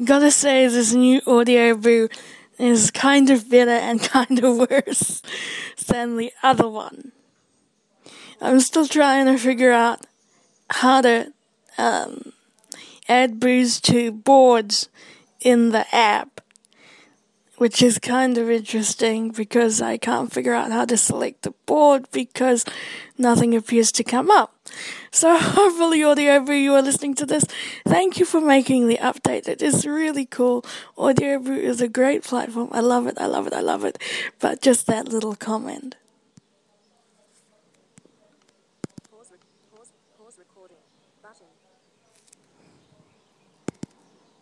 Gotta say, this new Audio Brew is kind of better and kind of worse than the other one. I'm still trying to figure out how to add brews to boards in the app, which is kind of interesting because I can't figure out how to select the board because nothing appears to come up. So hopefully, Audio Brew, you are listening to this. Thank you for making the update. It is really cool. Audio Brew is a great platform. I love it. But just that little comment.